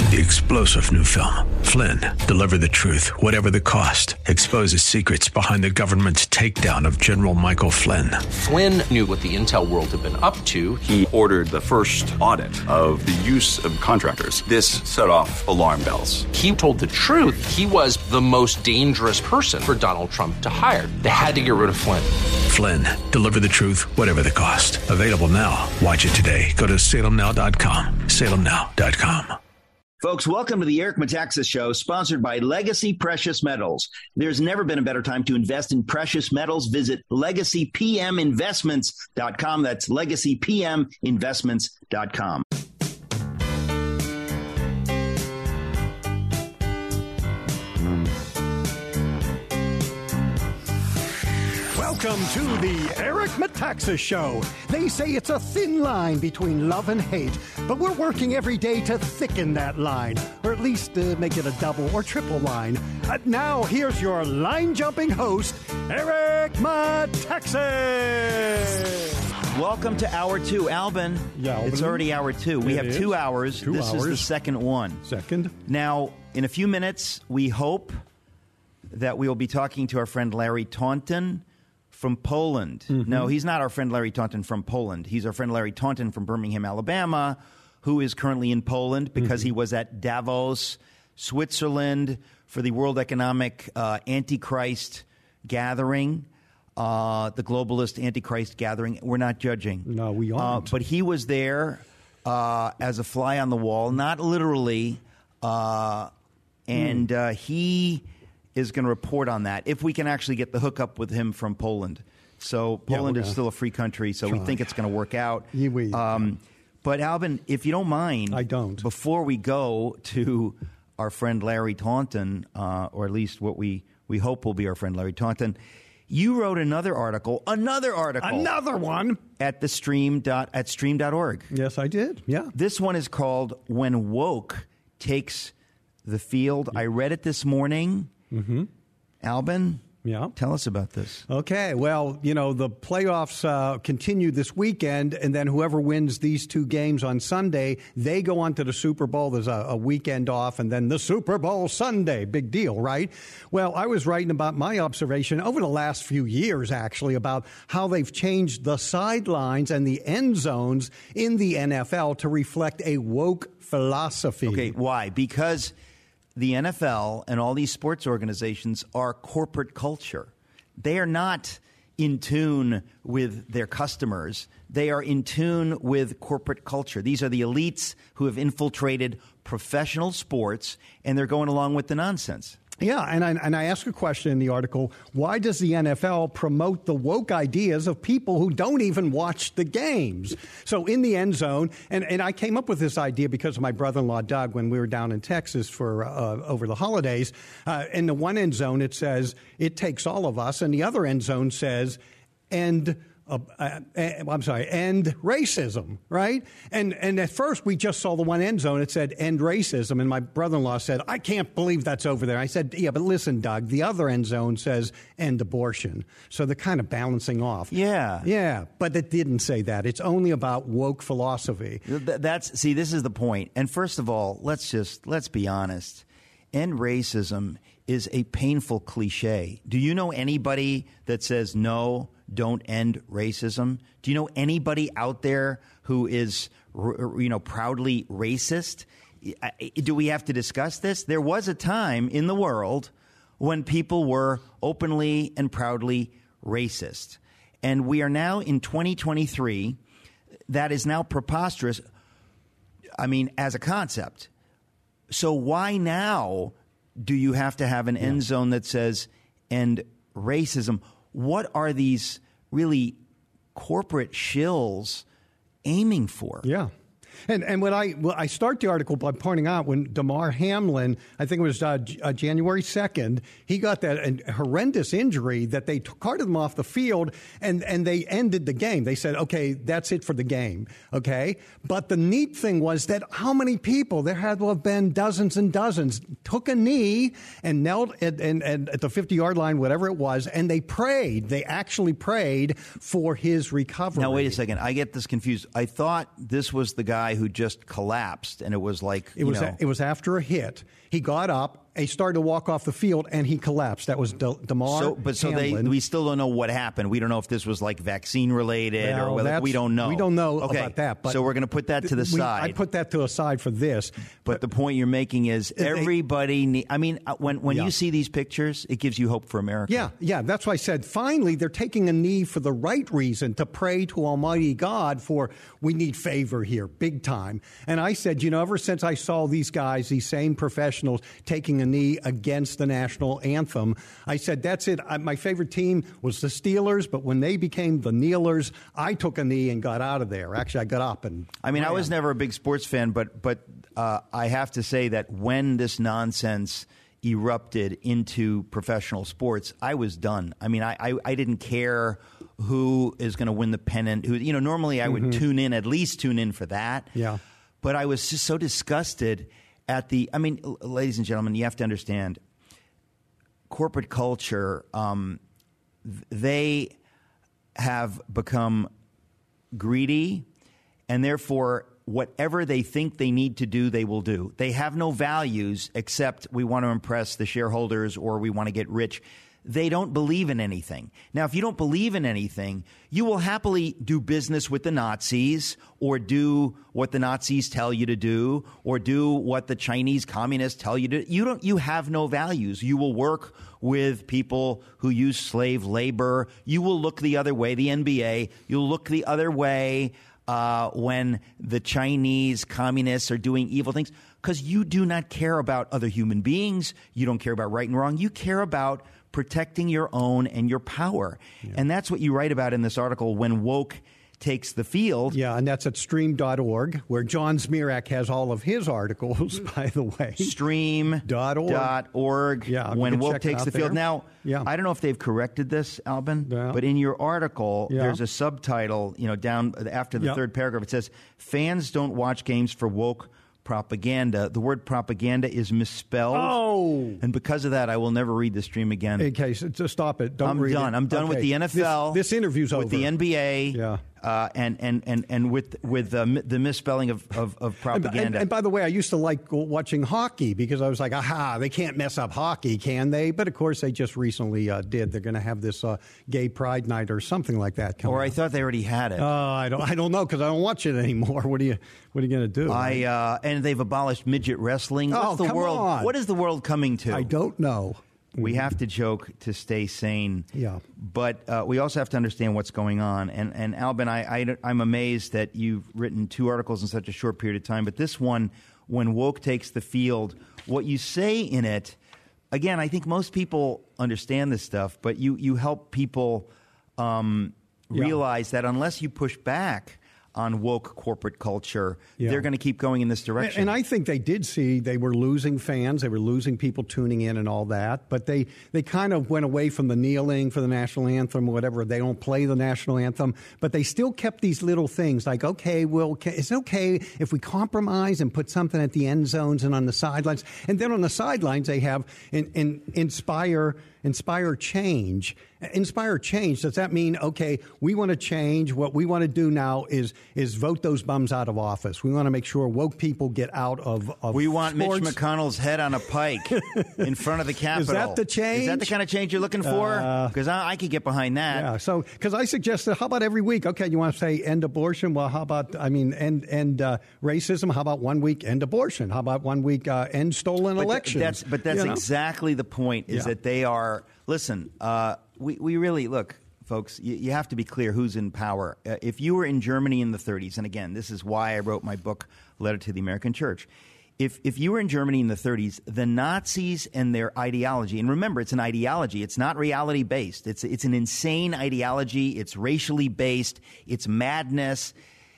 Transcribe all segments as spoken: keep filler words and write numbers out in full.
The explosive new film, Flynn, deliver the truth, whatever the cost, exposes secrets behind the government's takedown of General Michael Flynn. Flynn knew what the intel world had been up to. He ordered the first audit of the use of contractors. This set off alarm bells. He told the truth. He was the most dangerous person for Donald Trump to hire. They had to get rid of Flynn. Flynn, deliver the truth, whatever the cost. Available now. Watch it today. Go to salem now dot com. salem now dot com. Folks, welcome to the Eric Metaxas Show, sponsored by Legacy Precious Metals. There's never been a better time to invest in precious metals. Visit legacy p m investments dot com. That's legacy p m investments dot com. Welcome to the Eric Metaxas Show. They say it's a thin line between love and hate, but we're working every day to thicken that line, or at least uh, make it a double or triple line. Uh, now, here's your line-jumping host, Eric Metaxas. Welcome to hour two, Alvin. Yeah, Alvin. It's already hour two. We It have is. two hours. Two this hours. is the second one. Second. Now, in a few minutes, we hope that we will be talking to our friend Larry Taunton from Poland. Mm-hmm. No, he's not our friend Larry Taunton from Poland. He's our friend Larry Taunton from Birmingham, Alabama, who is currently in Poland because mm-hmm. he was at Davos, Switzerland, for the World Economic uh, Antichrist gathering, uh, the globalist Antichrist gathering. We're not judging. No, we aren't. Uh, but he was there uh, as a fly on the wall, not literally, uh, and mm. uh, he is going to report on that if we can actually get the hookup with him from Poland. So Poland yeah, is still a free country, so try. we think it's going to work out. Yeah, we, um, but Alvin, if you don't mind, I don't. Before we go to our friend Larry Taunton, uh, or at least what we, we hope will be our friend Larry Taunton, you wrote another article, another article, another one at the stream dot at stream dot org. Yes, I did. Yeah, this one is called "When Woke Takes the Field." I read it this morning. Mm-hmm. Albin, yeah, tell us about this. Okay, well, you know, the playoffs uh, continue this weekend, and then whoever wins these two games on Sunday, they go on to the Super Bowl. There's a, a weekend off, and then the Super Bowl Sunday. Big deal, right? Well, I was writing about my observation over the last few years, actually, about how they've changed the sidelines and the end zones in the N F L to reflect a woke philosophy. Okay, why? Because the N F L and all these sports organizations are corporate culture. They are not in tune with their customers. They are in tune with corporate culture. These are the elites who have infiltrated professional sports, and they're going along with the nonsense. Yeah, and I, and I ask a question in the article, why does the N F L promote the woke ideas of people who don't even watch the games? So in the end zone, and, and I came up with this idea because of my brother-in-law, Doug, when we were down in Texas for uh, over the holidays. Uh, in the one end zone, it says, it takes all of us, and the other end zone says, and... Uh, uh, I'm sorry, end racism, right? And and at first we just saw the one end zone. It said end racism. And my brother-in-law said, I can't believe that's over there. I said, yeah, but listen, Doug, the other end zone says end abortion. So they're kind of balancing off. Yeah. Yeah, but it didn't say that. It's only about woke philosophy. That's see, this is the point. And first of all, let's just, let's be honest. End racism is a painful cliche. Do you know anybody that says no, don't end racism? Do you know anybody out there who is, you know, proudly racist? Do we have to discuss this? There was a time in the world when people were openly and proudly racist. And we are now in twenty twenty-three. That is now preposterous, I mean, as a concept. So why now do you have to have an yeah. end zone that says end racism? What are these really corporate shills aiming for? Yeah. And and when I well, I start the article by pointing out when Damar Hamlin, I think it was uh, uh, January second, he got that uh, horrendous injury that they t- carted him off the field and, and they ended the game. They said, okay, that's it for the game. Okay. But the neat thing was that how many people, there had to have been dozens and dozens, took a knee and knelt at, and, and at the fifty-yard line, whatever it was, and they prayed. They actually prayed for his recovery. Now, wait a second. I get this confused. I thought this was the guy guy who just collapsed, and it was like it you was know, a, it was after a hit. He got up, he started to walk off the field, and he collapsed. That was De- DeMar So, but so they, Hamlin. we still don't know what happened. We don't know if this was like vaccine related Well, or whether that's- we don't know. We don't know okay. about that. But so we're going to put that to the we, side. I put that to a side for this. But the point you're making is They- everybody. Need, I mean, uh, when when Yeah. you see these pictures, it gives you hope for America. Yeah, yeah, that's why I said finally they're taking a knee for the right reason, to pray to Almighty God for we need favor here, big time. And I said, you know, ever since I saw these guys, these same professionals, taking a knee against the national anthem, I said, that's it. I, my favorite team was the Steelers, but when they became the kneelers, I took a knee and got out of there. Actually, I got up and I mean, ran. I was never a big sports fan, but but uh, I have to say that when this nonsense erupted into professional sports, I was done. I mean, I I, I didn't care who is going to win the pennant. Who, you know, normally I would Mm-hmm. tune in, at least tune in for that. Yeah. But I was just so disgusted at the. I mean, l- ladies and gentlemen, you have to understand. Corporate culture, um, th- they have become greedy, and therefore whatever they think they need to do, they will do. They have no values except we want to impress the shareholders or we want to get rich. They don't believe in anything. Now, if you don't believe in anything, you will happily do business with the Nazis or do what the Nazis tell you to do or do what the Chinese communists tell you to. You don't. You have no values. You will work with people who use slave labor. You will look the other way, the N B A. You'll look the other way uh, when the Chinese communists are doing evil things because you do not care about other human beings. You don't care about right and wrong. You care about protecting your own and your power. Yeah. And that's what you write about in this article, When Woke Takes the Field. Yeah, and that's at stream dot org, where John Zmirak has all of his articles, by the way. stream dot org. Yeah, When Woke Takes the Field. There. Now, yeah. I don't know if they've corrected this, Albin, Yeah. but in your article, Yeah. there's a subtitle, you know, down after the Yeah. third paragraph. It says, fans don't watch games for woke propaganda. The word propaganda is misspelled. Oh. And because of that, I will never read the stream again. Okay, so just stop it. Don't I'm read done. it. I'm done okay. with the N F L. This, this interview's with over. the N B A. Yeah. Uh, and, and, and, and with with uh, mi- the misspelling of, of, of propaganda. And, and, and by the way, I used to like watching hockey because I was like, aha, they can't mess up hockey, can they? But of course, they just recently uh, did. They're going to have this uh, gay pride night or something like that coming or I up. thought they already had it. Uh, I don't. I don't know because I don't watch it anymore. What are you? What are you going to do? I uh, and they've abolished midget wrestling. Oh, What's the come world? on. What is the world coming to? I don't know. We have to joke to stay sane. Yeah. But uh, we also have to understand what's going on. And, and Albin, I, I, I'm amazed that you've written two articles in such a short period of time. But this one, When Woke Takes the Field, what you say in it, again, I think most people understand this stuff, but you, you help people um, Yeah. realize that unless you push back on woke corporate culture, Yeah. they're going to keep going in this direction. And I think they did see they were losing fans, they were losing people tuning in and all that, but they, they kind of went away from the kneeling for the national anthem or whatever. They don't play the national anthem, but they still kept these little things like, okay, well, is it okay if we compromise and put something at the end zones and on the sidelines? And then on the sidelines, they have in, in, inspire Inspire change. Inspire change. Does that mean, okay, we want to change? What we want to do now is is vote those bums out of office. We want to make sure woke people get out of, of We want sports. Mitch McConnell's head on a pike in front of the Capitol. Is that the change? Is that the kind of change you're looking for? Because uh, I, I could get behind that. Yeah, so, because I suggested, how about every week? Okay, you want to say end abortion? Well, how about, I mean, end, end uh, racism? How about one week end abortion? How about one week uh, end stolen but elections? Th- that's, but that's you know? exactly the point, is Yeah. that they are, listen, uh, we, we really, look, folks, you, you have to be clear who's in power. Uh, if you were in Germany in the thirties, and again, this is why I wrote my book, Letter to the American Church. If, if you were in Germany in the thirties, the Nazis and their ideology, and remember, it's an ideology. It's not reality-based. It's, it's an insane ideology. It's racially based. It's madness.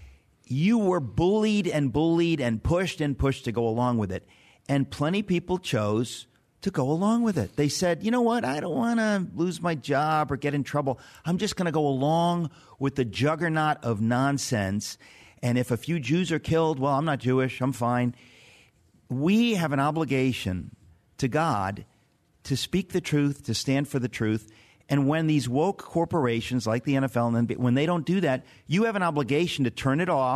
You were bullied and bullied and pushed and pushed to go along with it. And plenty of people chose to go along with it. They said, you know what? I don't want to lose my job or get in trouble. I'm just going to go along with the juggernaut of nonsense. And if a few Jews are killed, well, I'm not Jewish. I'm fine. We have an obligation to God to speak the truth, to stand for the truth. And when these woke corporations like the N F L, and when they don't do that, you have an obligation to turn it off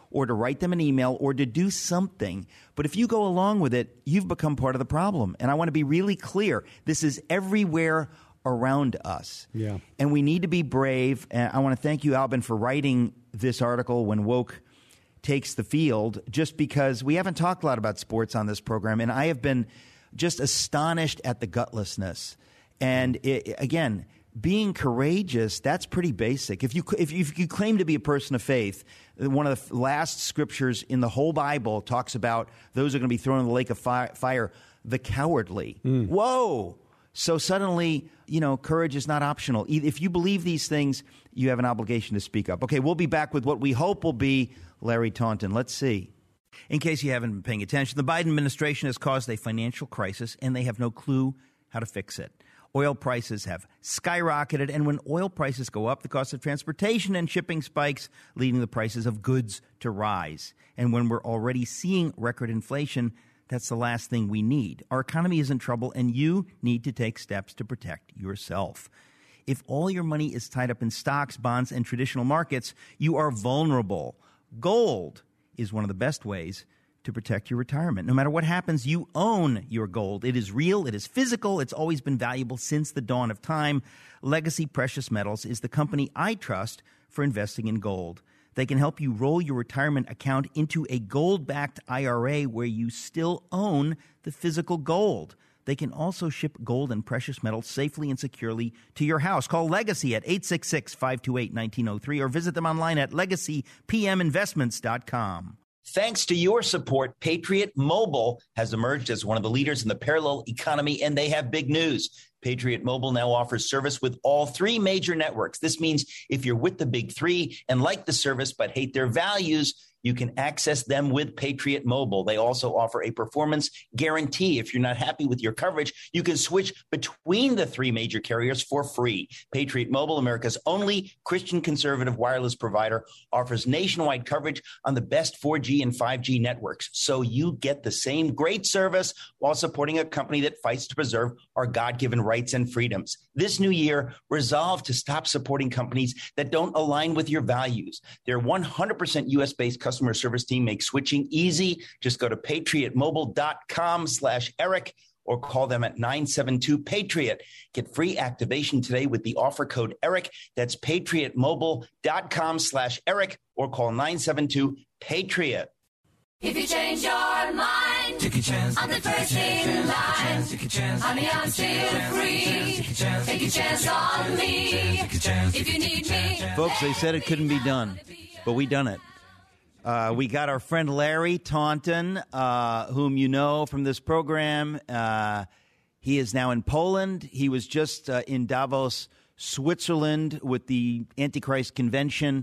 or to write them an email or to do something. But if you go along with it, you've become part of the problem. And I want to be really clear. This is everywhere around us. Yeah. And we need to be brave. And I want to thank you, Albin, for writing this article when woke takes the field, just because we haven't talked a lot about sports on this program. And I have been just astonished at the gutlessness. And it, again, being courageous, that's pretty basic. If you, if you if you claim to be a person of faith, one of the last scriptures in the whole Bible talks about those who are going to be thrown in the lake of fi- fire, the cowardly. Mm. Whoa! So suddenly, you know, courage is not optional. If you believe these things, you have an obligation to speak up. Okay, we'll be back with what we hope will be Larry Taunton. Let's see. In case you haven't been paying attention, the Biden administration has caused a financial crisis, and they have no clue how to fix it. Oil prices have skyrocketed, and when oil prices go up, the cost of transportation and shipping spikes, leading the prices of goods to rise. And when we're already seeing record inflation, that's the last thing we need. Our economy is in trouble, and you need to take steps to protect yourself. If all your money is tied up in stocks, bonds, and traditional markets, you are vulnerable. Gold is one of the best ways to protect your retirement. No matter what happens, you own your gold. It is real. It is physical. It's always been valuable since the dawn of time. Legacy Precious Metals is the company I trust for investing in gold. They can help you roll your retirement account into a gold-backed I R A where you still own the physical gold. They can also ship gold and precious metals safely and securely to your house. Call Legacy at eight six six, five two eight, one nine zero three or visit them online at legacy p m investments dot com. Thanks to your support, Patriot Mobile has emerged as one of the leaders in the parallel economy, and they have big news. Patriot Mobile now offers service with all three major networks. This means if you're with the big three and like the service but hate their values, you can access them with Patriot Mobile. They also offer a performance guarantee. If you're not happy with your coverage, you can switch between the three major carriers for free. Patriot Mobile, America's only Christian conservative wireless provider, offers nationwide coverage on the best four G and five G networks. So you get the same great service while supporting a company that fights to preserve our God-given rights and freedoms. This new year, resolve to stop supporting companies that don't align with your values. Their one hundred percent U S-based customer service team makes switching easy. Just go to patriotmobile.com slash Eric or call them at nine seven two Patriot. Get free activation today with the offer code Eric. That's patriotmobile.com slash Eric or call nine seven two Patriot. If you change your mind, take a chance. I'm the first in line. Take a chance. Honey, I'm still free. Take a chance on me. If you need me. Folks, they said it couldn't be done, but we done it. Uh, we got our friend Larry Taunton, uh, whom you know from this program. Uh, he is now in Poland. He was just uh, in Davos, Switzerland with the Antichrist Convention.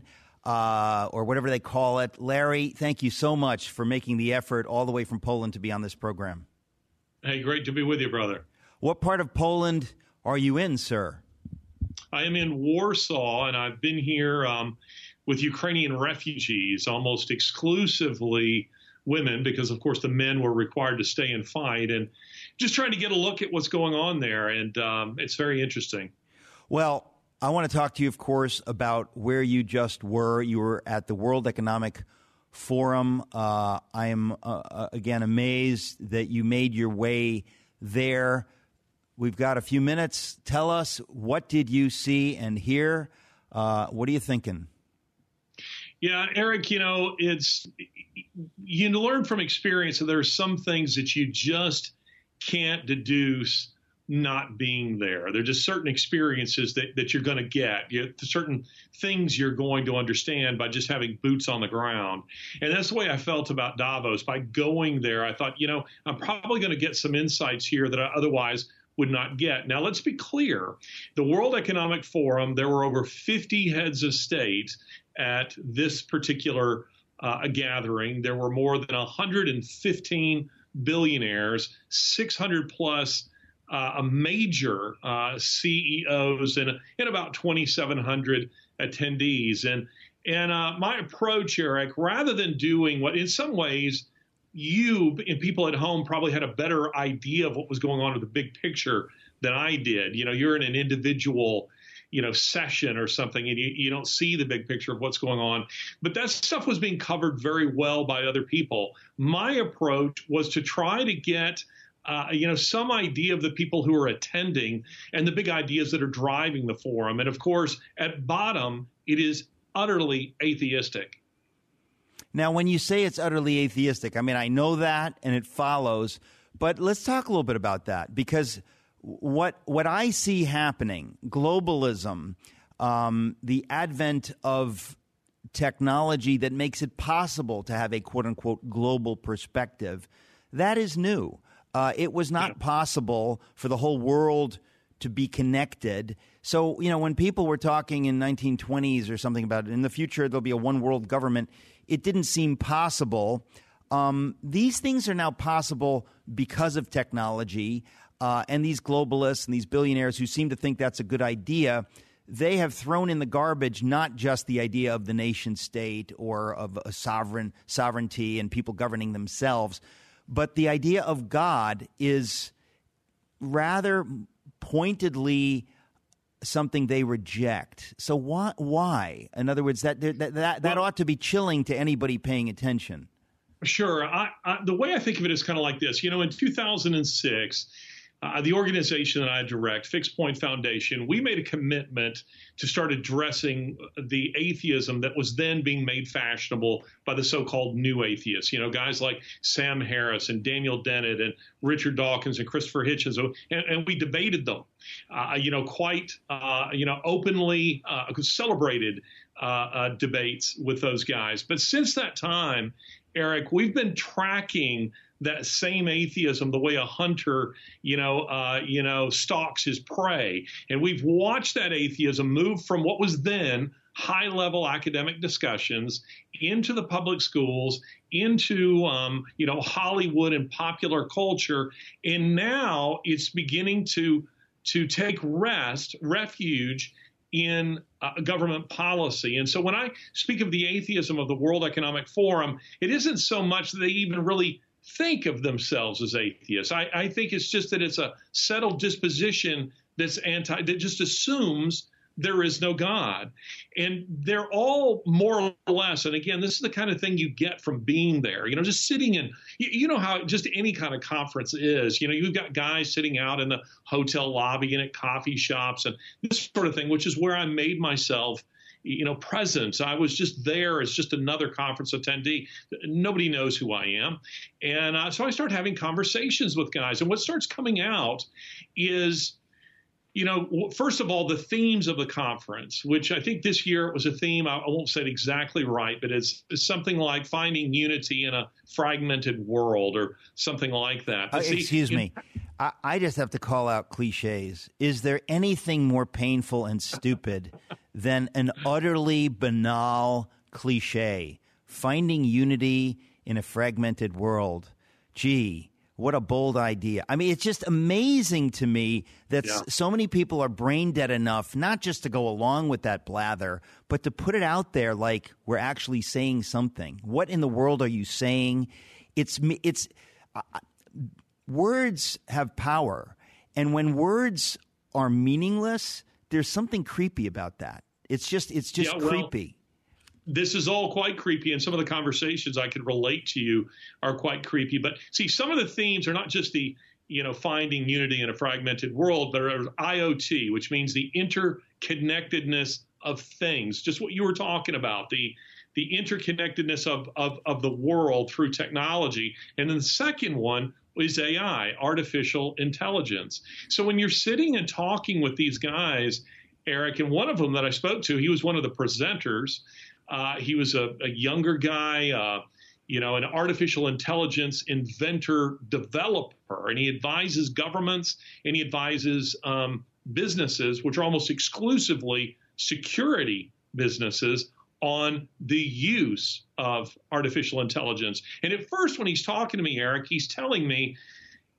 Uh, or whatever they call it. Larry, thank you so much for making the effort all the way from Poland to be on this program. Hey, great to be with you, brother. What part of Poland are you in, sir? I am in Warsaw, and I've been here um, with Ukrainian refugees, almost exclusively women, because, of course, the men were required to stay and fight, and just trying to get a look at what's going on there, and um, it's very interesting. Well, I want to talk to you, of course, about where you just were. You were at the World Economic Forum. Uh, I am, uh, again, amazed that you made your way there. We've got a few minutes. Tell us, what did you see and hear? Uh, what are you thinking? Yeah, Eric, you know, it's you learn from experience that there are some things that you just can't deduce not being there. There are just certain experiences that, that you're going to get, you, certain things you're going to understand by just having boots on the ground. And that's the way I felt about Davos. By going there, I thought, you know, I'm probably going to get some insights here that I otherwise would not get. Now, let's be clear. The World Economic Forum, there were over fifty heads of state at this particular uh, gathering. There were more than one hundred fifteen billionaires, six hundred plus Uh, a major uh, C E Os and, and about twenty-seven hundred attendees. And and uh, my approach, Eric, rather than doing what in some ways you and people at home probably had a better idea of what was going on with the big picture than I did. You know, you're in an individual, you know, session or something, and you, you don't see the big picture of what's going on. But that stuff was being covered very well by other people. My approach was to try to get Uh, you know, some idea of the people who are attending and the big ideas that are driving the forum. And of course, at bottom, it is utterly atheistic. Now, when you say it's utterly atheistic, I mean, I know that and it follows, but let's talk a little bit about that, because what what I see happening, globalism, um, the advent of technology that makes it possible to have a quote unquote global perspective, that is new. Uh, it was not possible for the whole world to be connected. So, you know, when people were talking in nineteen twenties or something about in the future there'll be a one world government, it didn't seem possible. Um, these things are now possible because of technology, uh, and these globalists and these billionaires who seem to think that's a good idea, they have thrown in the garbage not just the idea of the nation state or of a sovereign sovereignty and people governing themselves, but the idea of God is rather pointedly something they reject. So why? Why? In other words, that that that, that well, ought to be chilling to anybody paying attention. Sure. I, I, the way I think of it is kind of like this. You know, in two thousand six, uh, the organization that I direct, Fixed Point Foundation, we made a commitment to start addressing the atheism that was then being made fashionable by the so-called new atheists. You know, guys like Sam Harris and Daniel Dennett and Richard Dawkins and Christopher Hitchens, and, and we debated them, uh, you know, quite, uh, you know, openly uh, celebrated uh, uh, debates with those guys. But since that time, Eric, we've been tracking that same atheism the way a hunter, you know, uh, you know, stalks his prey. And we've watched that atheism move from what was then high-level academic discussions into the public schools, into, um, you know, Hollywood and popular culture. And now it's beginning to to take rest, refuge in uh, government policy. And so when I speak of the atheism of the World Economic Forum, it isn't so much that they even really think of themselves as atheists. I, I think it's just that it's a settled disposition that's anti, that just assumes there is no God. And they're all more or less, and again, this is the kind of thing you get from being there, you know, just sitting in, you, you know how just any kind of conference is, you know, you've got guys sitting out in the hotel lobby and at coffee shops and this sort of thing, which is where I made myself, you know, presence. I was just there as just another conference attendee. Nobody knows who I am. And uh, so I started having conversations with guys. And what starts coming out is, you know, first of all, the themes of the conference, which I think this year it was a theme, I won't say it exactly right, but it's, it's something like finding unity in a fragmented world or something like that. Uh, see, excuse in, me. I, I just have to call out cliches. Is there anything more painful and stupid than an utterly banal cliche? Finding unity in a fragmented world. Gee, what a bold idea. I mean, it's just amazing to me that yeah. s- so many people are brain dead enough, not just to go along with that blather, but to put it out there like we're actually saying something. What in the world are you saying? It's, it's, uh, words have power. And when words are meaningless, there's something creepy about that. It's just, it's just yeah, well, creepy. This is all quite creepy, and some of the conversations I could relate to you are quite creepy. But see, some of the themes are not just the, you know, finding unity in a fragmented world, but are I O T, which means the interconnectedness of things, just what you were talking about, the the interconnectedness of, of, of the world through technology. And then the second one is A I, artificial intelligence. So when you're sitting and talking with these guys, Eric, and one of them that I spoke to, he was one of the presenters. Uh, he was a, a younger guy, uh, you know, an artificial intelligence inventor, developer, and he advises governments and he advises um, businesses, which are almost exclusively security businesses, on the use of artificial intelligence. And at first, when he's talking to me, Eric, he's telling me,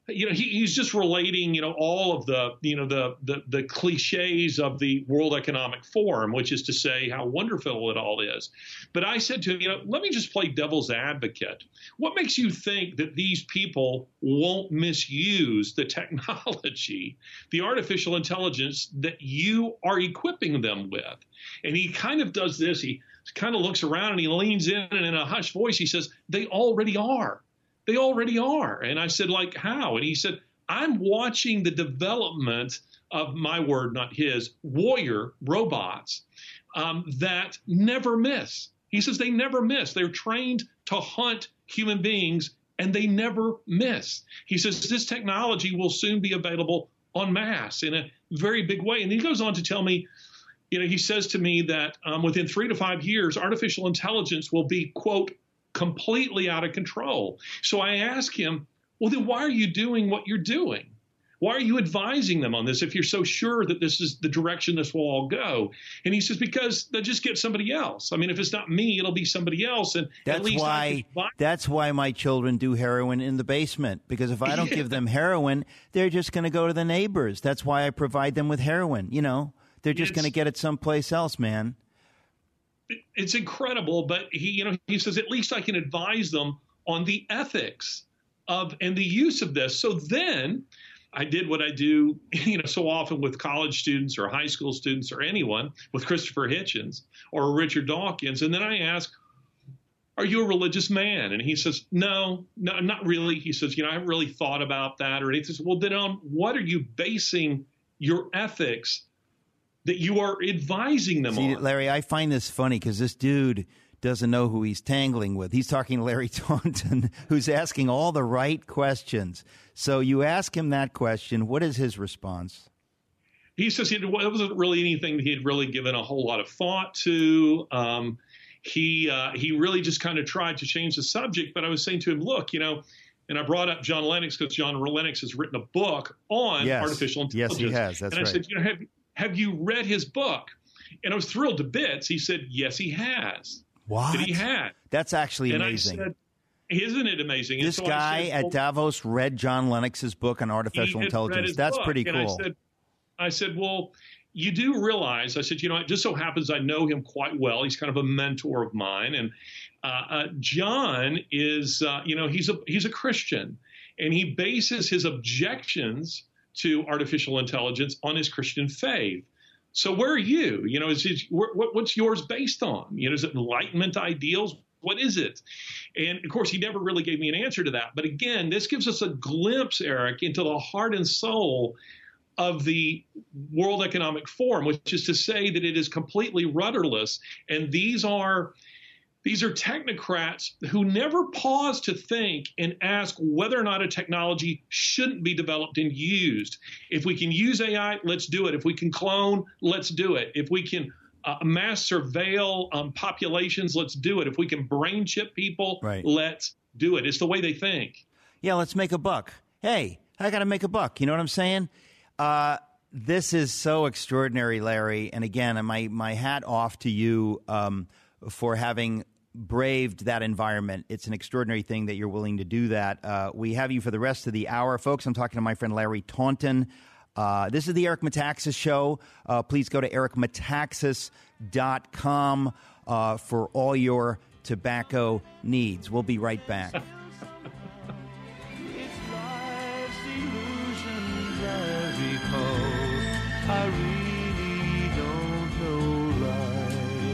you know, he, he's just relating, you know, all of the, you know, the, the the cliches of the World Economic Forum, which is to say how wonderful it all is. But I said to him, you know, let me just play devil's advocate. What makes you think that these people won't misuse the technology, the artificial intelligence that you are equipping them with? And he kind of does this. He kind of looks around and he leans in, and in a hushed voice, he says, they already are. They already are. And I said, like, how? And he said, I'm watching the development of, my word, not his, warrior robots um, that never miss. He says they never miss. They're trained to hunt human beings, and they never miss. He says this technology will soon be available en masse in a very big way. And he goes on to tell me, you know, he says to me that um, within three to five years, artificial intelligence will be, quote, completely out of control. So I ask him, well, then why are you doing what you're doing? Why are you advising them on this if you're so sure that this is the direction this will all go? And he says, because they'll just get somebody else. I mean, if it's not me, it'll be somebody else. And that's at least why that's why my children do heroin in the basement, because if I don't yeah. give them heroin, they're just going to go to the neighbors. That's why I provide them with heroin. You know, they're just going to get it someplace else, man. It's incredible, but he, you know, he says, at least I can advise them on the ethics of and the use of this. So then I did what I do, you know, so often with college students or high school students or anyone, with Christopher Hitchens or Richard Dawkins. And then I ask, are you a religious man? And he says, no, no, not really. He says, you know, I haven't really thought about that or anything. He says, well, then on what are you basing your ethics that you are advising them See, on? Larry, I find this funny because this dude doesn't know who he's tangling with. He's talking to Larry Taunton, who's asking all the right questions. So you ask him that question. What is his response? He says it wasn't really anything that he had really given a whole lot of thought to. Um, he uh, he really just kind of tried to change the subject. But I was saying to him, look, you know, and I brought up John Lennox because John Lennox has written a book on yes. artificial intelligence. Yes, he has. That's and I right. said, you know, have, have you read his book? And I was thrilled to bits. He said, yes, he has. What? That he had. That's actually and amazing. I said, isn't it amazing? This and so guy said, at well, Davos read John Lennox's book on artificial intelligence. That's book. pretty and cool. I said, I said, well, you do realize, I said, you know, it just so happens I know him quite well. He's kind of a mentor of mine. And uh, uh, John is, uh, you know, he's a he's a Christian, and he bases his objections to artificial intelligence on his Christian faith. So where are you? You know, is it, what, what's yours based on? You know, is it Enlightenment ideals? What is it? And of course, he never really gave me an answer to that. But again, this gives us a glimpse, Eric, into the heart and soul of the World Economic Forum, which is to say that it is completely rudderless. And these are these are technocrats who never pause to think and ask whether or not a technology shouldn't be developed and used. If we can use A I, let's do it. If we can clone, let's do it. If we can uh, mass surveil um, populations, let's do it. If we can brain chip people, right. let's do it. It's the way they think. Yeah, let's make a buck. Hey, I got to make a buck. You know what I'm saying? Uh, this is so extraordinary, Larry. And again, my, my hat off to you um, for having braved that environment. It's an extraordinary thing that you're willing to do that. Uh, we have you for the rest of the hour. Folks, I'm talking to my friend Larry Taunton. Uh, this is the Eric Metaxas Show. Uh, please go to eric metaxas dot com uh, for all your tobacco needs. We'll be right back. I really don't know life.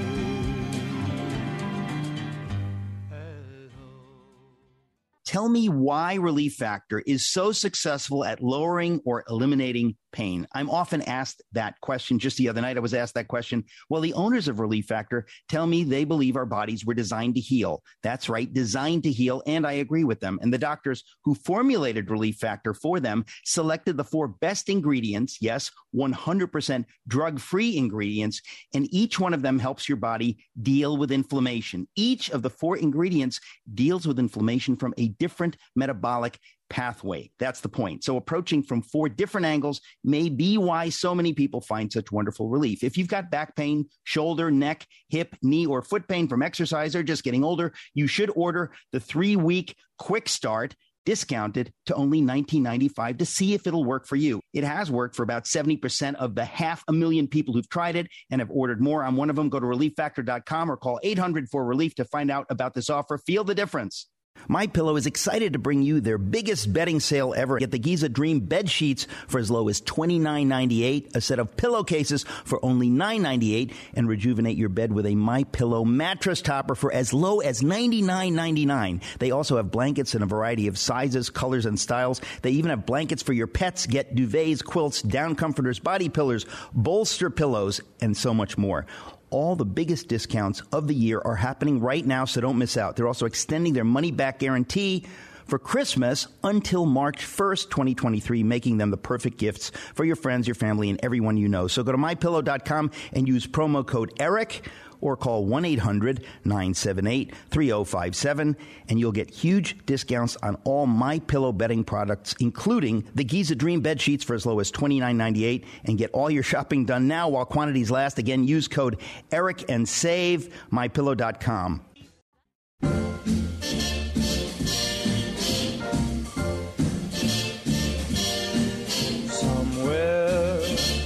Tell me why Relief Factor is so successful at lowering or eliminating pain. I'm often asked that question. Just the other night, I was asked that question. Well, the owners of Relief Factor tell me they believe our bodies were designed to heal. That's right, designed to heal, and I agree with them. And the doctors who formulated Relief Factor for them selected the four best ingredients, yes, one hundred percent drug-free ingredients, and each one of them helps your body deal with inflammation. Each of the four ingredients deals with inflammation from a different metabolic pathway. That's the point. So approaching from four different angles may be why so many people find such wonderful relief. If you've got back pain, shoulder, neck, hip, knee, or foot pain from exercise or just getting older, you should order the three-week quick start discounted to only nineteen ninety-five dollars to see if it'll work for you. It has worked for about seventy percent of the half a million people who've tried it and have ordered more. I'm one of them. Go to relief factor dot com or call eight hundred four relief to find out about this offer. Feel the difference. MyPillow is excited to bring you their biggest bedding sale ever. Get the Giza Dream bed sheets for as low as twenty-nine ninety-eight, a set of pillowcases for only nine ninety-eight, and rejuvenate your bed with a MyPillow mattress topper for as low as ninety-nine ninety-nine. They also have blankets in a variety of sizes, colors, and styles. They even have blankets for your pets. Get duvets, quilts, down comforters, body pillars, bolster pillows, and so much more. All the biggest discounts of the year are happening right now, so don't miss out. They're also extending their money-back guarantee for Christmas until March first, twenty twenty-three, making them the perfect gifts for your friends, your family, and everyone you know. So go to my pillow dot com and use promo code ERIC or call one eight hundred nine seven eight three oh five seven, and you'll get huge discounts on all MyPillow bedding products, including the Giza Dream bed sheets for as low as twenty-nine ninety-eight, and get all your shopping done now while quantities last. Again, use code ERIC and save my pillow dot com. Somewhere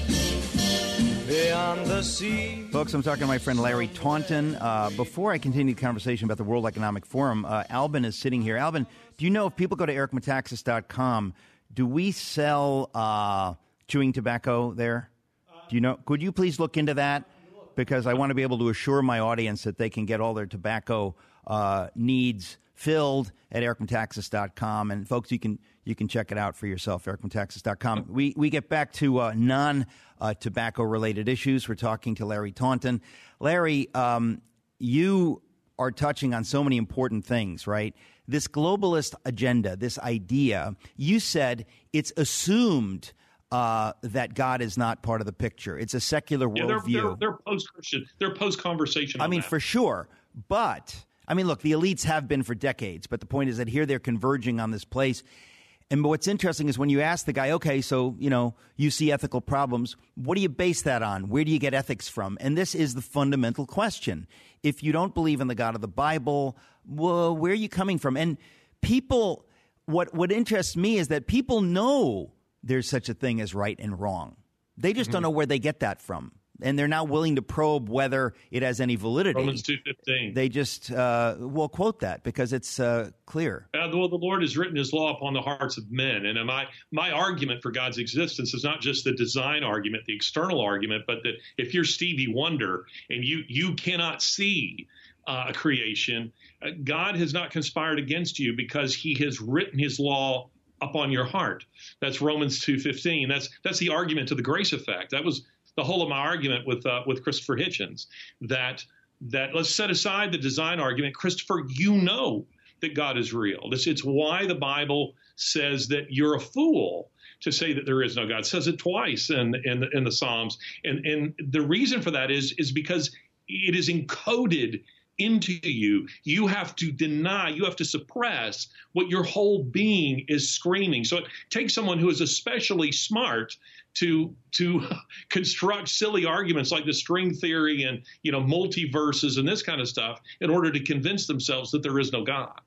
beyond the sea. Folks, I'm talking to my friend Larry Taunton. Uh, before I continue the conversation about the World Economic Forum, uh, Albin is sitting here. Albin, do you know if people go to eric metaxas dot com, do we sell uh, chewing tobacco there? Do you know? Could you please look into that? Because I want to be able to assure my audience that they can get all their tobacco uh, needs filled at eric metaxas dot com. And folks, you can you can check it out for yourself, eric metaxas dot com. We we get back to uh, non uh, tobacco related issues. We're talking to Larry Taunton. Larry, um, you are touching on so many important things, right? This globalist agenda, this idea, you said it's assumed uh, that God is not part of the picture. It's a secular yeah, they're, worldview. They're, they're post-Christian. They're post-conversation. I mean, that. for sure. But, I mean, look, the elites have been for decades. But the point is that here they're converging on this place. And what's interesting is when you ask the guy, okay, so, you know, you see ethical problems. What do you base that on? Where do you get ethics from? And this is the fundamental question. If you don't believe in the God of the Bible, well, where are you coming from? And people, what, what interests me is that people know there's such a thing as right and wrong. They just mm-hmm. don't know where they get that from. And they're now willing to probe whether it has any validity. Romans two fifteen. They just uh, will quote that because it's uh, clear. Uh, well, the Lord has written his law upon the hearts of men. And my, my argument for God's existence is not just the design argument, the external argument, but that if you're Stevie Wonder and you, you cannot see uh, a creation, uh, God has not conspired against you because he has written his law upon your heart. That's Romans two fifteen. That's that's the argument to the grace effect. That was the whole of my argument with uh, with Christopher Hitchens, that that let's set aside the design argument. Christopher, you know that God is real. This, it's why the Bible says that you're a fool to say that there is no God. It says it twice in in, in the Psalms, and and the reason for that is is because it is encoded into you. You have to deny, you have to suppress what your whole being is screaming. So it takes someone who is especially smart to to construct silly arguments like the string theory and, you know, multiverses and this kind of stuff in order to convince themselves that there is no God.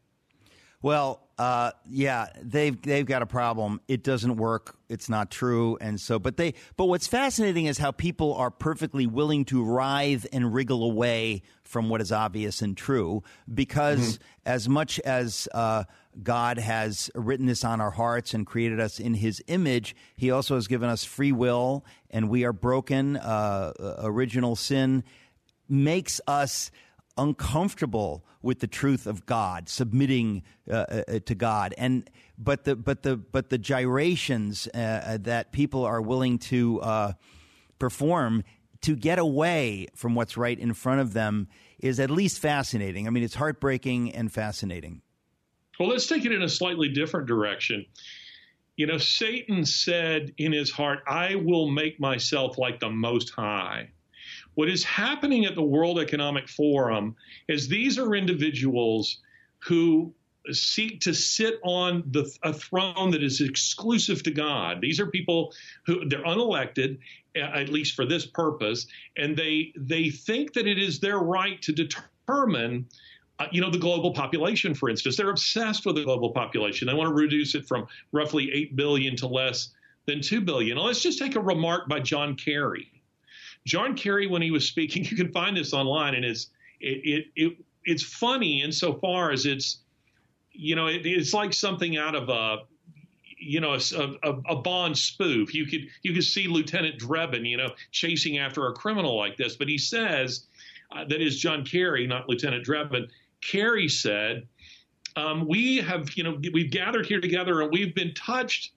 Well, uh, yeah, they've they've got a problem. It doesn't work. It's not true, and so. But they. But what's fascinating is how people are perfectly willing to writhe and wriggle away from what is obvious and true, because mm-hmm. as much as uh, God has written this on our hearts and created us in His image, He also has given us free will, and we are broken. Uh, original sin makes us uncomfortable with the truth of God, submitting uh, uh, to God, and but the but the but the gyrations uh, that people are willing to uh, perform to get away from what's right in front of them is at least fascinating. I mean, it's heartbreaking and fascinating. Well, let's take it in a slightly different direction. You know, Satan said in his heart, "I will make myself like the Most High." What is happening at the World Economic Forum is these are individuals who seek to sit on the, a throne that is exclusive to God. These are people who they're unelected, at least for this purpose, and they they think that it is their right to determine Uh, you know, the global population, for instance, they're obsessed with the global population. They want to reduce it from roughly eight billion to less than two billion. Now, let's just take a remark by John Kerry. John Kerry, when he was speaking, you can find this online, and it's it it, it it's funny insofar as it's, you know, it, it's like something out of a, you know, a, a, a Bond spoof. You could you could see Lieutenant Drebin, you know, chasing after a criminal like this. But he says, uh, that is John Kerry, not Lieutenant Drebin. Kerry said, um, we have, you know, we've gathered here together and we've been touched,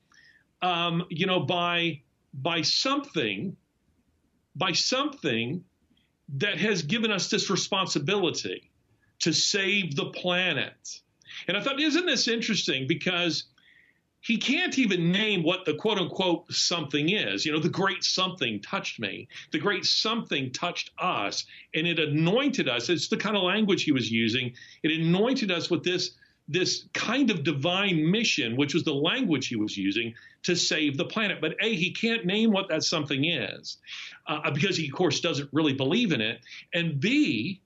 um, you know, by by something, by something that has given us this responsibility to save the planet. And I thought, isn't this interesting? Because he can't even name what the quote unquote something is. You know, the great something touched me. The great something touched us, and it anointed us. It's the kind of language he was using. It anointed us with this, this kind of divine mission, which was the language he was using to save the planet. But A, he can't name what that something is uh, because he, of course, doesn't really believe in it. And B,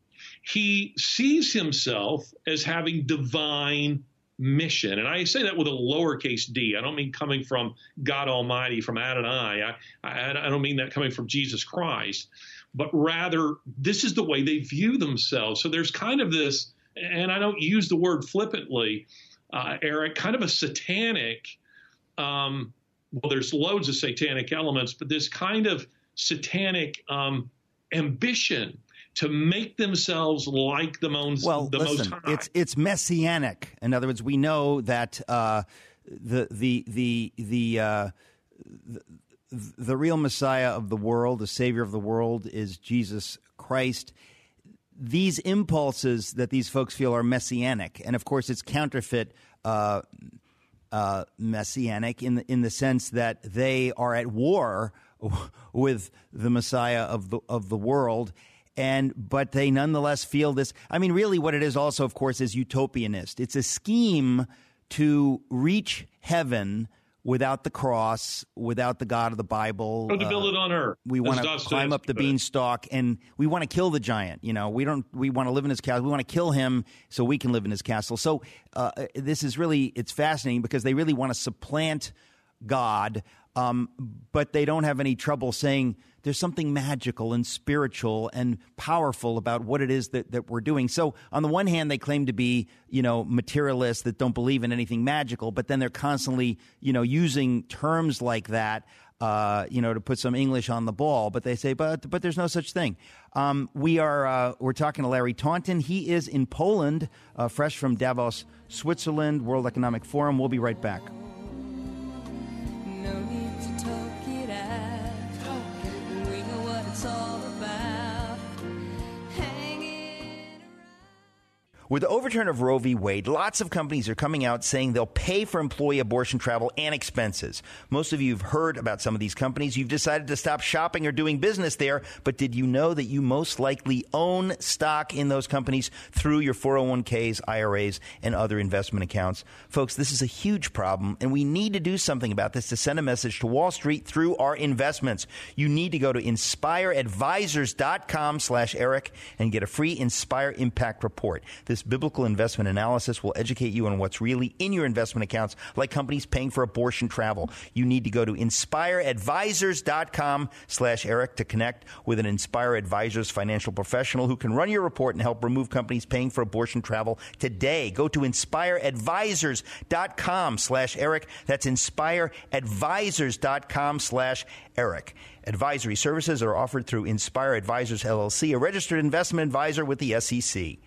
he sees himself as having divine mission. And I say that with a lowercase d. I don't mean coming from God Almighty, from Adonai. I, I, I don't mean that coming from Jesus Christ, but rather this is the way they view themselves. So there's kind of this, and I don't use the word flippantly, uh, Eric, kind of a satanic, um, well, there's loads of satanic elements, but this kind of satanic um, ambition to make themselves like the most, well, the listen, Most High. It's it's messianic. In other words, we know that uh, the the the the, uh, the the real Messiah of the world, the Savior of the world, is Jesus Christ. These impulses that these folks feel are messianic, and of course, it's counterfeit uh, uh, messianic in the, in the sense that they are at war with the Messiah of the of the world. And but they nonetheless feel this. I mean, really what it is also, of course, is utopianist. It's a scheme to reach heaven without the cross, without the God of the Bible. Or to build uh, it on earth. We want to climb up the beanstalk, and we want to kill the giant. You know, we don't. We want to live in his castle. We want to kill him so we can live in his castle. So uh, this is really, it's fascinating because they really want to supplant God, um, but they don't have any trouble saying there's something magical and spiritual and powerful about what it is that, that we're doing. So on the one hand, they claim to be, you know, materialists that don't believe in anything magical, but then they're constantly, you know, using terms like that, uh, you know, to put some English on the ball. But they say, but but there's no such thing. Um, we are uh, we're talking to Larry Taunton. He is in Poland, uh, fresh from Davos, Switzerland, World Economic Forum. We'll be right back. No need to talk it out. We know what it's all about. Hanging around. With the overturn of Roe v. Wade, lots of companies are coming out saying they'll pay for employee abortion travel and expenses. Most of you have heard about some of these companies. You've decided to stop shopping or doing business there, but did you know that you most likely own stock in those companies through your four oh one k's, I R As, and other investment accounts? Folks, this is a huge problem, and we need to do something about this to send a message to Wall Street through our investments. You need to go to inspireadvisors.com slash Eric and get a free Inspire Impact Report. This biblical investment analysis will educate you on what's really in your investment accounts, like companies paying for abortion travel. You need to go to inspireadvisors.com slash Eric to connect with an Inspire Advisors financial professional who can run your report and help remove companies paying for abortion travel today. Go to inspireadvisors.com slash Eric. That's inspireadvisors.com slash Eric. Advisory services are offered through Inspire Advisors, L L C, a registered investment advisor with the S E C.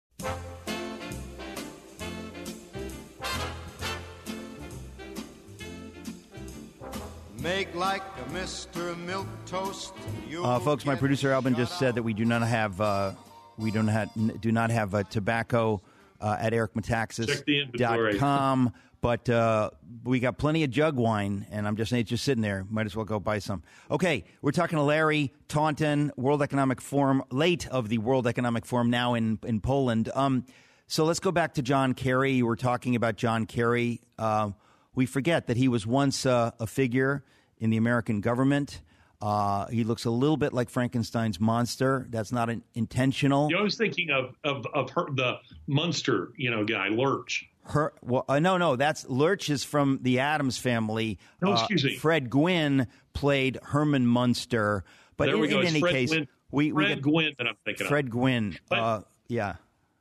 Make like a Mister Milk Toast. Uh, folks, my producer Alvin just said that we do not have uh, we don't have do not have uh, tobacco uh, at eric metaxas dot com, but uh, we got plenty of jug wine, and I'm just saying it's just sitting there. Might as well go buy some. Okay, we're talking to Larry Taunton, World Economic Forum, late of the World Economic Forum, now in in Poland. Um, so let's go back to John Kerry. We're talking about John Kerry. Uh, we forget that he was once uh, a figure in the American government. Uh, he looks a little bit like Frankenstein's monster. That's not an intentional. You know, I was thinking of of, of her, the Munster, you know, guy, Lurch. Her, well, uh, no, no, that's Lurch is from the Addams Family. No, excuse uh, me. Fred Gwynn played Herman Munster. But there in, we go. in It's any Fred case, Gwynn, we, we Fred get, Gwynn that I'm thinking Fred of. Gwynn. But, uh, yeah.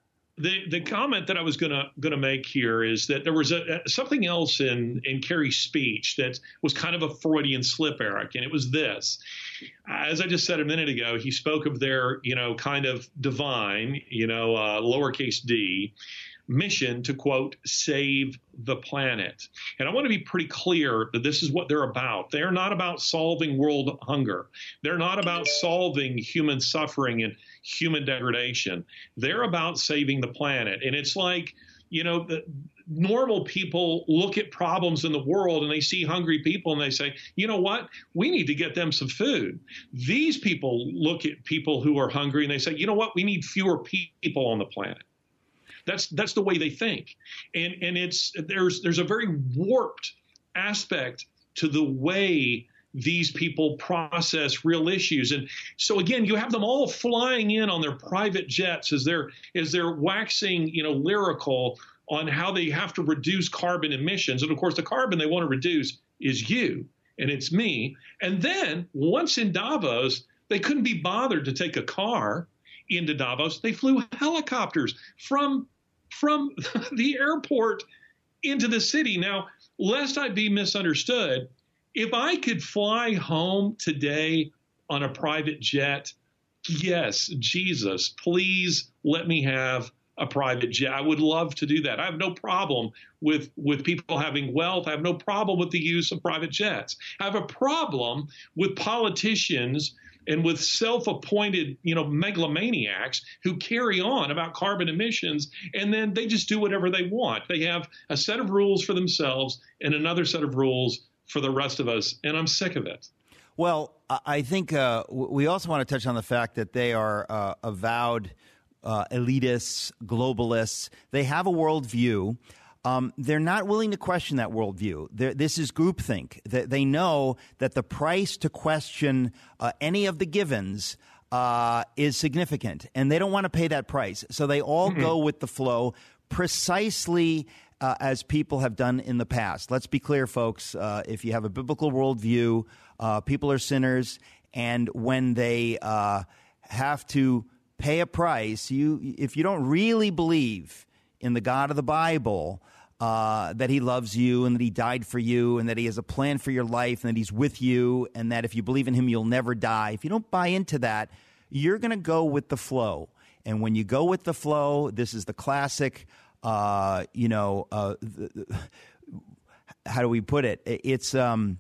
The the comment that I was gonna gonna make here is that there was a, something else in in Kerry's speech that was kind of a Freudian slip, Eric, and it was this. As I just said a minute ago, he spoke of their, you know, kind of divine, you know, uh, lowercase d, mission to, quote, save the planet. And I want to be pretty clear that this is what they're about. They're not about solving world hunger. They're not about solving human suffering and human degradation. They're about saving the planet. And it's like, you know, the normal people look at problems in the world and they see hungry people and they say, you know what, we need to get them some food. These people look at people who are hungry and they say, you know what, we need fewer people on the planet. That's that's the way they think. And and it's there's there's a very warped aspect to the way these people process real issues. And so again, you have them all flying in on their private jets as they're as they're waxing, you know, lyrical on how they have to reduce carbon emissions. And of course, the carbon they want to reduce is you and it's me. And then once in Davos, they couldn't be bothered to take a car into Davos. They flew helicopters from from the airport into the city. Now, lest I be misunderstood, if I could fly home today on a private jet, yes, Jesus, please let me have a private jet. I would love to do that. I have no problem with, with people having wealth. I have no problem with the use of private jets. I have a problem with politicians and with self-appointed, you know, megalomaniacs who carry on about carbon emissions, and then they just do whatever they want. They have a set of rules for themselves and another set of rules for the rest of us, and I'm sick of it. Well, I think uh, we also want to touch on the fact that they are uh, avowed uh, elitists, globalists. They have a worldview. Um, they're not willing to question that worldview. They're, this is groupthink. They, they know that the price to question uh, any of the givens uh, is significant, and they don't want to pay that price. So they all mm-hmm. go with the flow precisely uh, as people have done in the past. Let's be clear, folks. Uh, if you have a biblical worldview, uh, people are sinners, and when they uh, have to pay a price, you if you don't really believe in the God of the Bible, uh, that he loves you and that he died for you and that he has a plan for your life and that he's with you and that if you believe in him, you'll never die. If you don't buy into that, you're going to go with the flow. And when you go with the flow, this is the classic, uh, you know, uh, the, the, how do we put it? It's um,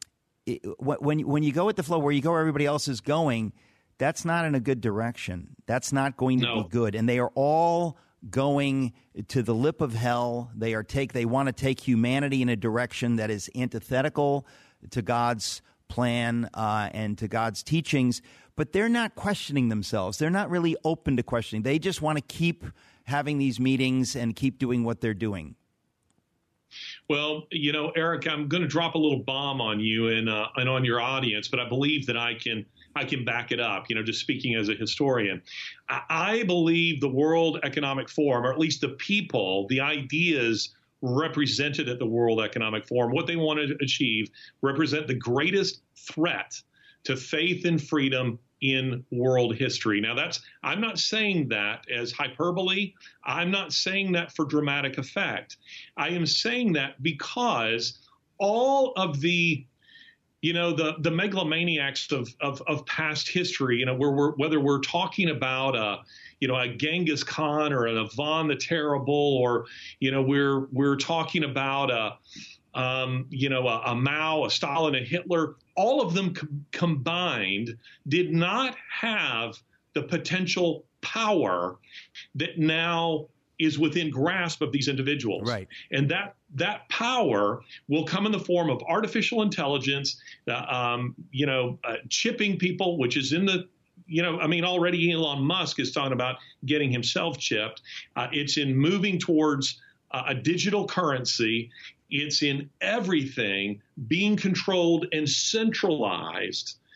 it, when, when you go with the flow where you go where everybody else is going, that's not in a good direction. That's not going to no. be good. And they are all going to the lip of hell. They are take. They want to take humanity in a direction that is antithetical to God's plan uh, and to God's teachings. But they're not questioning themselves. They're not really open to questioning. They just want to keep having these meetings and keep doing what they're doing. Well, you know, Eric, I'm going to drop a little bomb on you and uh, and on your audience, but I believe that I can I can back it up. You know, just speaking as a historian, I, I believe the World Economic Forum, or at least the people, the ideas represented at the World Economic Forum, what they want to achieve, represent the greatest threat to faith and freedom in world history. Now, that's I'm not saying that as hyperbole. I'm not saying that for dramatic effect. I am saying that because all of the, you know, the the megalomaniacs of of, of past history, you know, where we're, whether we're talking about a, you know, a Genghis Khan or an Ivan the Terrible, or, you know, we're we're talking about a Um, you know, a, a Mao, a Stalin, a Hitler, all of them com- combined did not have the potential power that now is within grasp of these individuals. Right. And that that power will come in the form of artificial intelligence, uh, um, you know, uh, chipping people, which is in the You know, I mean, already Elon Musk is talking about getting himself chipped. Uh, it's in moving towards uh, a digital currency. It's in everything being controlled and centralized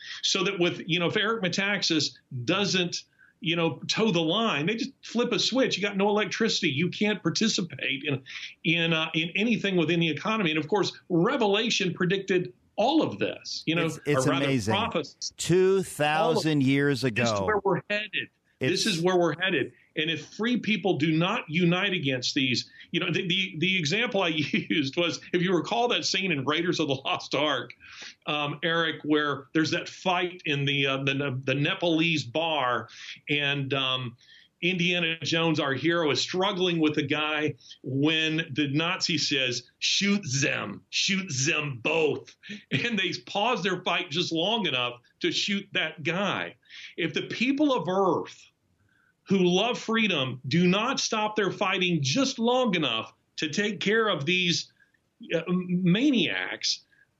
so that with, you know, if Eric Metaxas doesn't, you know, toe the line, they just flip a switch. You got no electricity. You can't participate in in uh, in anything within the economy. And of course, Revelation predicted all of this. You know, it's, it's or rather, amazing. Prophecy. Two thousand years ago. This is where we're headed. It's, this is where we're headed. And if free people do not unite against these, you know, the, the, the example I used was, if you recall that scene in Raiders of the Lost Ark, um, Eric, where there's that fight in the uh, the, the Nepalese bar, and um, Indiana Jones, our hero, is struggling with the guy when the Nazi says, shoot them, shoot them both. And they pause their fight just long enough to shoot that guy. If the people of Earth who love freedom do not stop their fighting just long enough to take care of these uh, maniacs,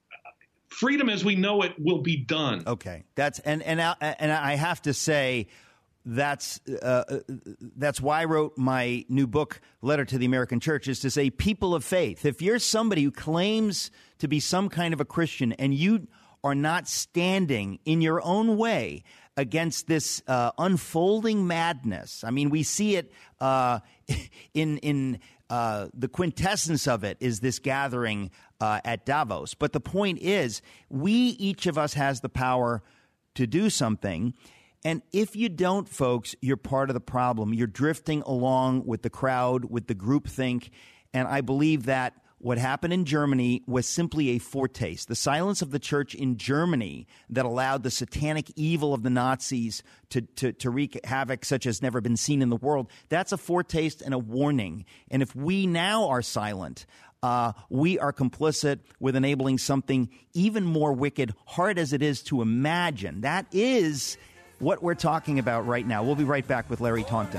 freedom as we know it will be done. Okay, that's and and I, and I have to say that's uh, that's why I wrote my new book, Letter to the American Church, is to say, people of faith, if you're somebody who claims to be some kind of a Christian and you are not standing in your own way against this uh, unfolding madness. I mean, we see it uh, in in uh, the quintessence of it is this gathering uh, at Davos. But the point is, we, each of us has the power to do something. And if you don't, folks, you're part of the problem. You're drifting along with the crowd, with the groupthink. And I believe that what happened in Germany was simply a foretaste. The silence of the church in Germany that allowed the satanic evil of the Nazis to, to, to wreak havoc such as never been seen in the world, that's a foretaste and a warning. And if we now are silent, uh, we are complicit with enabling something even more wicked, hard as it is to imagine. That is what we're talking about right now. We'll be right back with Larry Taunton.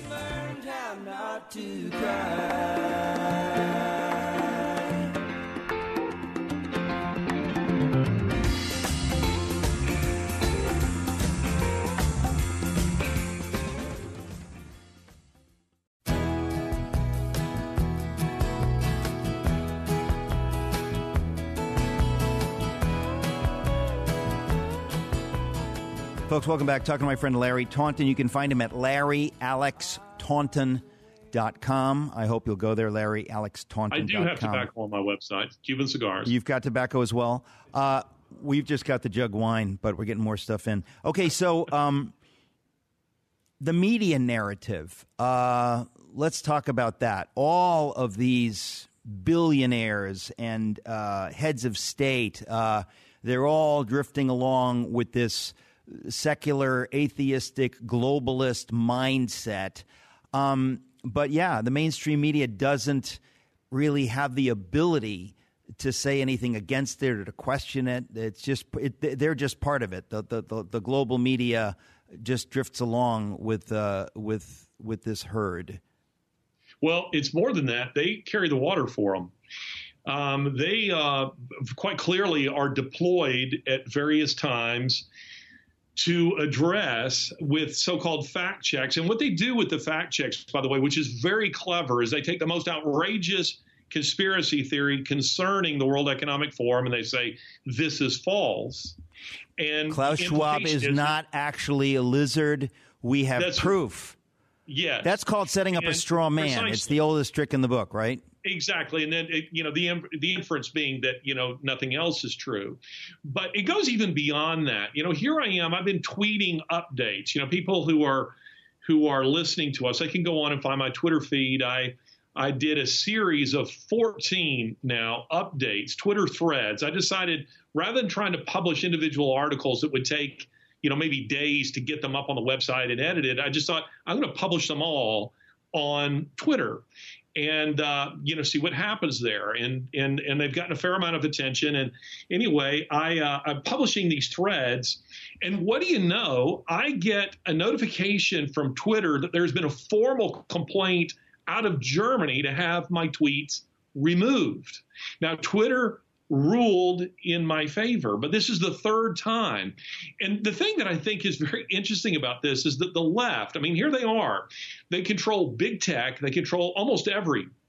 Folks, welcome back. Talking to my friend Larry Taunton. You can find him at larry alex taunton dot com. I hope you'll go there, larry alex taunton dot com. I do have tobacco on my website, Cuban Cigars. You've got tobacco as well. Uh, we've just got the jug wine, but we're getting more stuff in. Okay, so um, the media narrative. Uh, let's talk about that. All of these billionaires and uh, heads of state, uh, they're all drifting along with this secular, atheistic, globalist mindset. Um, but yeah, the mainstream media doesn't really have the ability to say anything against it or to question it. It's just it, they're just part of it. The, the the the global media just drifts along with uh, with with this herd. Well, it's more than that. They carry the water for them. Um, they uh, quite clearly are deployed at various times to address with so-called fact checks. And what they do with the fact checks, by the way, which is very clever, is they take the most outrageous conspiracy theory concerning the World Economic Forum and they say, this is false. And Klaus Schwab is, is not actually a lizard. We have proof. Yes. That's called setting up and a straw man. Precisely. It's the oldest trick in the book, right? Exactly. And then, it, you know, the the inference being that, you know, nothing else is true. But it goes even beyond that. You know, here I am. I've been tweeting updates. You know, people who are who are listening to us, they can go on and find my Twitter feed. I I did a series of fourteen now updates, Twitter threads. I decided rather than trying to publish individual articles that would take, you know, maybe days to get them up on the website and edit it, I just thought I'm going to publish them all on Twitter. And, uh, you know, see what happens there. And, and, and they've gotten a fair amount of attention. And anyway, I, uh, I'm publishing these threads. And what do you know? I get a notification from Twitter that there's been a formal complaint out of Germany to have my tweets removed. Now, Twitter ruled in my favor, but this is the third time. And the thing that I think is very interesting about this is that the left, I mean, here they are, they control big tech, they control almost every uh,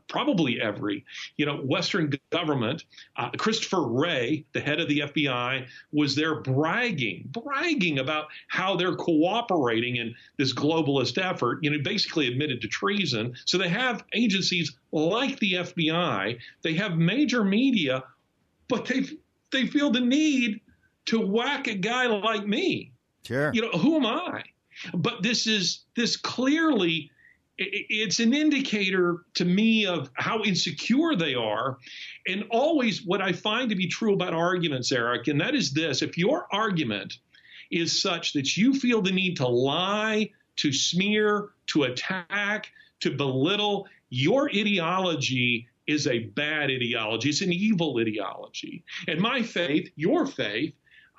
probably every, you know, Western government. Uh, Christopher Wray, the head of the F B I, was there bragging, bragging about how they're cooperating in this globalist effort, you know, basically admitted to treason. So they have agencies like the F B I, they have major media, but they they feel the need to whack a guy like me. Sure. You know, who am I? But this is this clearly, it's an indicator to me of how insecure they are. And always what I find to be true about arguments, Eric, and that is this: if your argument is such that you feel the need to lie, to smear, to attack, to belittle, your ideology is a bad ideology. It's an evil ideology. And my faith, your faith,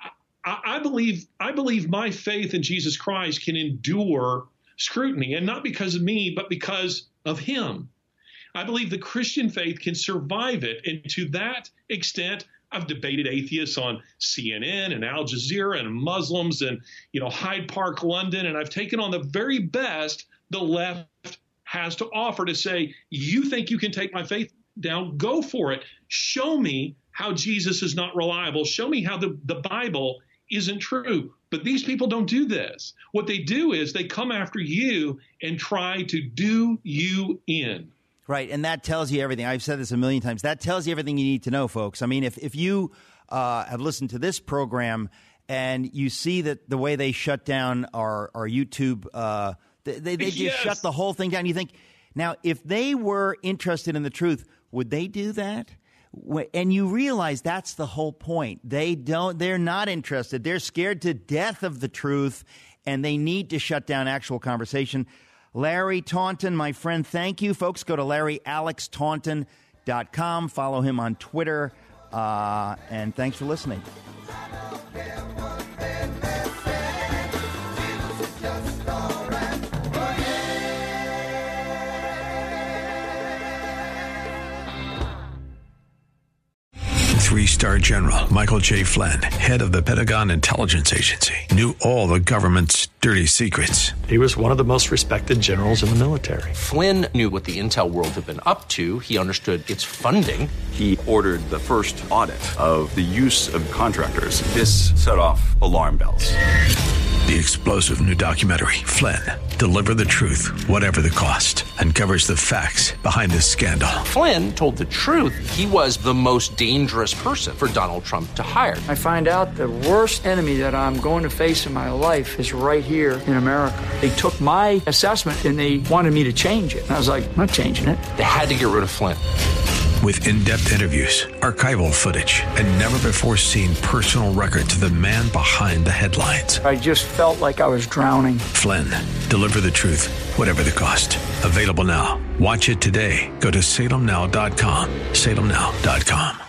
I, I believe I believe my faith in Jesus Christ can endure scrutiny, and not because of me, but because of him. I believe the Christian faith can survive it. And to that extent, I've debated atheists on C N N and Al Jazeera and Muslims and, you know, Hyde Park, London. And I've taken on the very best the left has to offer to say, you think you can take my faith down? Go for it. Show me how Jesus is not reliable. Show me how the, the Bible isn't true. But these people don't do this. What they do is they come after you and try to do you in. Right, and that tells you everything. I've said this a million times. That tells you everything you need to know, folks. I mean, if, if you uh, have listened to this program and you see that the way they shut down our, our YouTube, uh, they, they, they just yes. shut the whole thing down. You think, now, if they were interested in the truth, would they do that? And you realize that's the whole point. They don't, they're not interested. They're scared to death of the truth, and they need to shut down actual conversation. Larry Taunton, my friend, thank you. Folks, go to larry alex taunton dot com. Follow him on Twitter. Uh, and thanks for listening. Three-star General Michael J. Flynn, head of the Pentagon Intelligence Agency, knew all the government's dirty secrets. He was one of the most respected generals in the military. Flynn knew what the intel world had been up to. He understood its funding. He ordered the first audit of the use of contractors. This set off alarm bells. The explosive new documentary, Flynn, Deliver the Truth, Whatever the Cost, uncovers the facts behind this scandal. Flynn told the truth. He was the most dangerous person for Donald Trump to hire. I find out the worst enemy that I'm going to face in my life is right here in America. They took my assessment and they wanted me to change it. And I was like, I'm not changing it. They had to get rid of Flynn. With in-depth interviews, archival footage, and never-before-seen personal records of the man behind the headlines. I just felt like I was drowning. Flynn, Deliver the Truth, Whatever the Cost. Available now. Watch it today. Go to salem now dot com. salem now dot com.